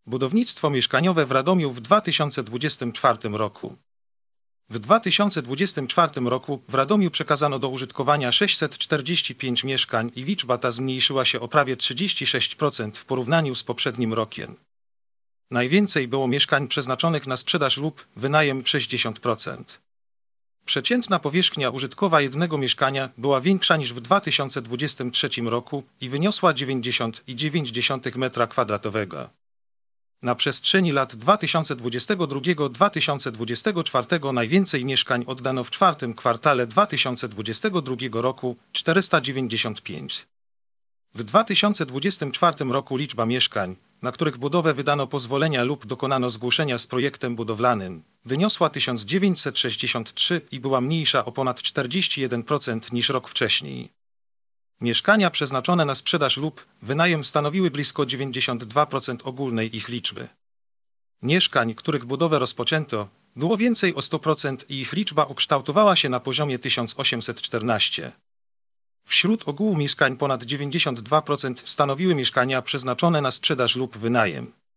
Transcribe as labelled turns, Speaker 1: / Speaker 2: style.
Speaker 1: Budownictwo mieszkaniowe w Radomiu w 2024 roku. W 2024 roku w Radomiu przekazano do użytkowania 645 mieszkań i liczba ta zmniejszyła się o prawie 36% w porównaniu z poprzednim rokiem. Najwięcej było mieszkań przeznaczonych na sprzedaż lub wynajem 60%. Przeciętna powierzchnia użytkowa jednego mieszkania była większa niż w 2023 roku i wyniosła 90,9 m2. Na przestrzeni lat 2022-2024 najwięcej mieszkań oddano w czwartym kwartale 2022 roku 495. W 2024 roku liczba mieszkań, na których budowę wydano pozwolenia lub dokonano zgłoszenia z projektem budowlanym, wyniosła 1963 i była mniejsza o ponad 41% niż rok wcześniej. Mieszkania przeznaczone na sprzedaż lub wynajem stanowiły blisko 92% ogólnej ich liczby. Mieszkań, których budowę rozpoczęto, było więcej o 100% i ich liczba ukształtowała się na poziomie 1814. Wśród ogółu mieszkań ponad 92% stanowiły mieszkania przeznaczone na sprzedaż lub wynajem.